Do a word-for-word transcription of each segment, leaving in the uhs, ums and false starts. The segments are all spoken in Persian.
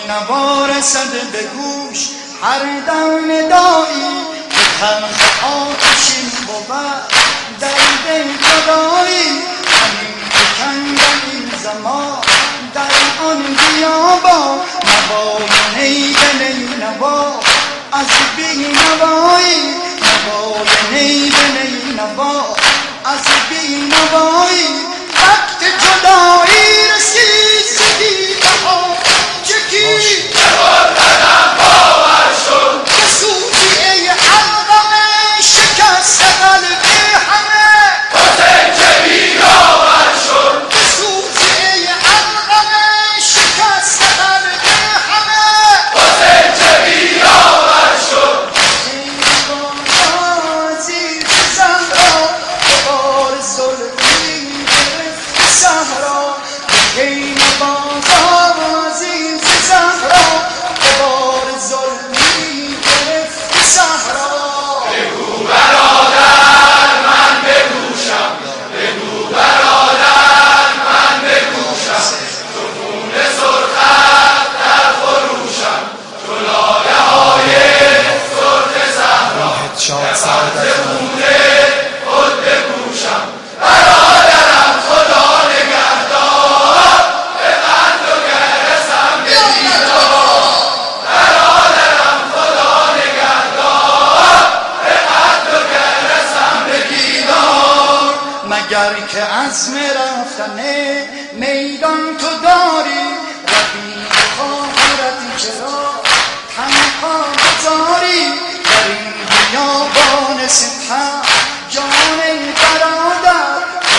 بینوا رسد به گوش هر دم ندایی که تلخ آتشین بود در دل جدایی همین فکندن این زمان در آن بیابان نوای نیدن ای نوا از بینوایی نوای نیدن ای نوا از بینوایی وقت جدایی رسید سدیده ها چکی بردنم باور شد به سوزی ای علقم شکست قلب همه حسین چه بی‌باور شد به سوزی ای علقم شکست قلب همه حسین چه بی‌باور شد ای بابا عزیز زهرا بار زلفی گرفت صحرا ای بابا عزیز زهرا بار زلفی گرفت صحرا بگو برادر من بگوشم بگو برادر من بگوشم تو خون سرخت در فروشم تو لاله های سرخ زهرا کفن خون خود بگوشم برادرم خدا نگهدار به قند و گرسم به دیدار برادرم خدا نگهدار به قند و گرسم به دیدار مگر که عزم رفتن میدان تو داری رفیق خواهرت چرا تنها گذاری در این بیابان سپهر جان ای برادر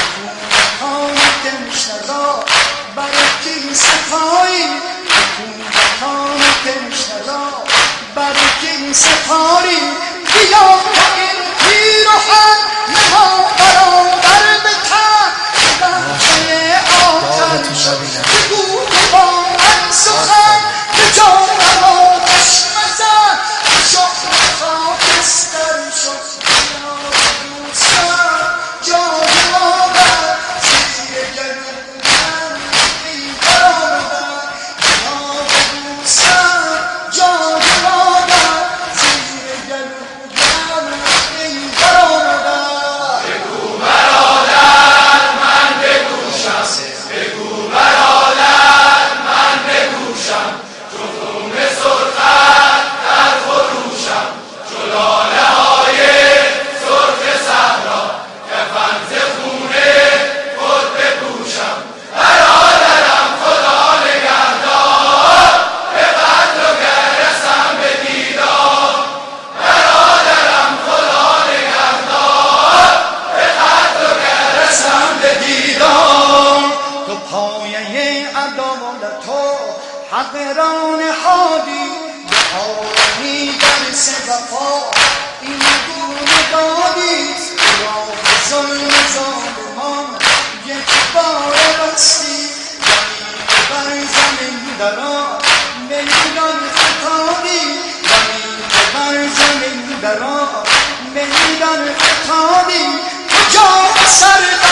حکومتان تشنرا برکی سپایی حکومتان تشنرا برکی سپاری بیا این پیرهن نها برابر به تن بچه آتش بگو با من سخن به جانم آتش مزن شخم خاکستر شد حقران حادی به آرمی درس وفا این گونه دادی خلاف ظلم ظالمان یک بار بستی زمین بر زمین درا میدان فتادی زمین بر زمین درا میدان فتادی کجا سر